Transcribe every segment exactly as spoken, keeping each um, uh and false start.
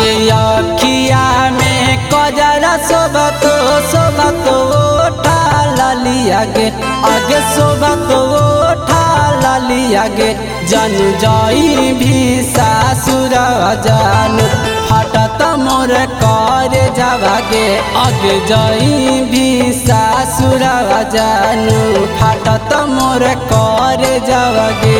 आगे अखिया में कजरा सोबत सोबत उठा लाली आगे आगे सोबत उठा लाली आगे जन जाई भी सासुर जान फटत मोर कर जावागे आगे जाई भी सासुर जान फटत मोर कर जावागे।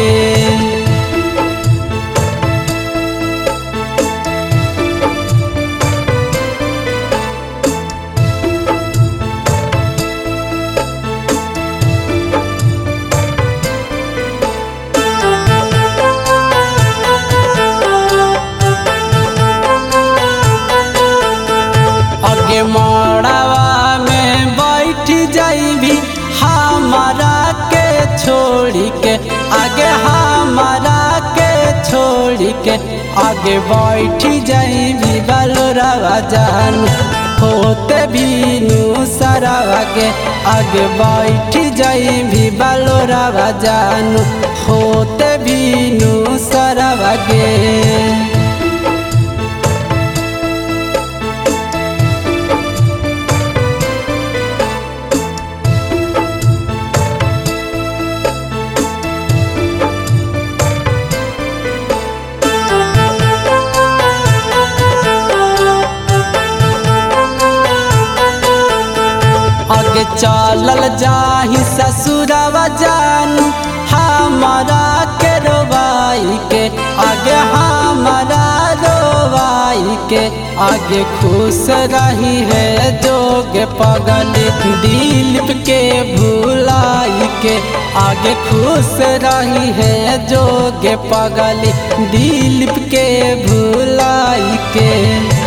आगे मड़वा में बैठ जाइबी हमारा के छोड़ी के आगे हमारा के छोड़ी के आगे बैठ जाइबी बलुरवा जान होते भी नु सरवा के आगे बैठ जाइबी बलुरवा जान होते भी नु सरवा के। आगे चलल जाही ससुरवा जान हमारा के रोवाई के आगे हमारा रोवाई के आगे खुश रही है जोग पगल दिल के भुलाई के आगे खुश रही है जोग पगल दिल के भुलाई के।